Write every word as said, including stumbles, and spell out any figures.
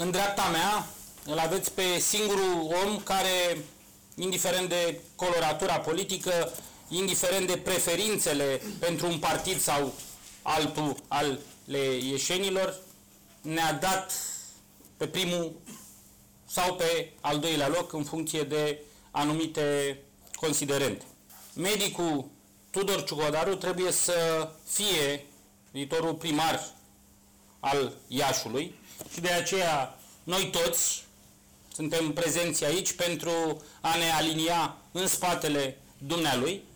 în dreapta mea îl aveți pe singurul om care, indiferent de coloratura politică, indiferent de preferințele pentru un partid sau altul ale ieșenilor, ne-a dat pe primul sau pe al doilea loc în funcție de anumite considerente. Medicul Tudor Ciuhodaru trebuie să fie viitorul primar al Iașului și de aceea noi toți suntem prezenți aici pentru a ne alinia în spatele dumnealui